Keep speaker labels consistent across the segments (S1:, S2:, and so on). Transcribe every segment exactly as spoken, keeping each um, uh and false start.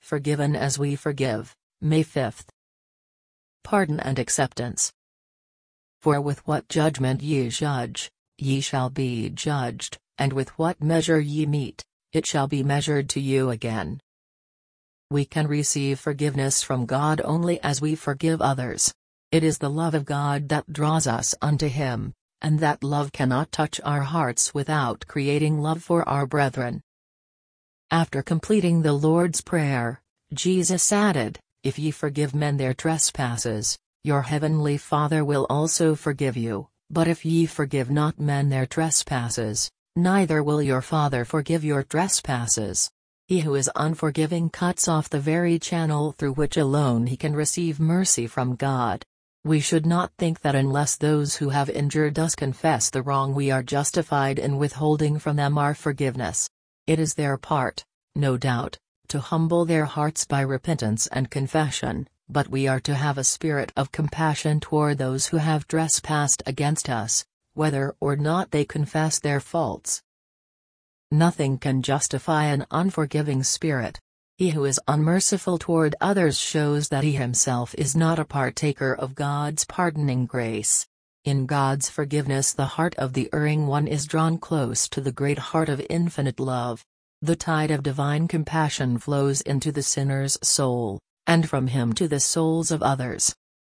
S1: forgiven as we forgive. May fifth. Pardon and acceptance. For with what judgment ye judge, ye shall be judged, and with what measure ye mete, it shall be measured to you again. We can receive forgiveness from God only as we forgive others. It is the love of God that draws us unto Him, and that love cannot touch our hearts without creating love for our brethren. After completing the Lord's Prayer, Jesus added, "If ye forgive men their trespasses, your heavenly Father will also forgive you, but if ye forgive not men their trespasses, neither will your Father forgive your trespasses." He who is unforgiving cuts off the very channel through which alone he can receive mercy from God. We should not think that unless those who have injured us confess the wrong we are justified in withholding from them our forgiveness. It is their part, no doubt, to humble their hearts by repentance and confession, but we are to have a spirit of compassion toward those who have trespassed against us, whether or not they confess their faults. Nothing can justify an unforgiving spirit. He who is unmerciful toward others shows that he himself is not a partaker of God's pardoning grace. In God's forgiveness the heart of the erring one is drawn close to the great heart of infinite love. The tide of divine compassion flows into the sinner's soul, and from him to the souls of others.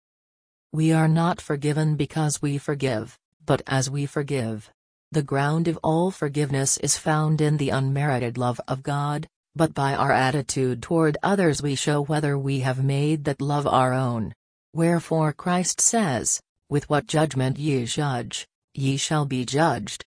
S1: We are not forgiven because we forgive, but as we forgive. The ground of all forgiveness is found in the unmerited love of God, but by our attitude toward others we show whether we have made that love our own. Wherefore Christ says, "With what judgment ye judge, ye shall be judged."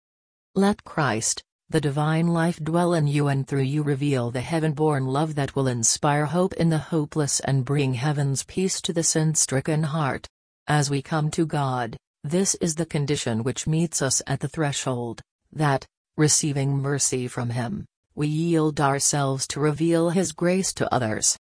S1: Let Christ, the divine life, dwell in you and through you reveal the heaven-born love that will inspire hope in the hopeless and bring heaven's peace to the sin-stricken heart. As we come to God, this is the condition which meets us at the threshold, that, receiving mercy from Him, we yield ourselves to reveal His grace to others.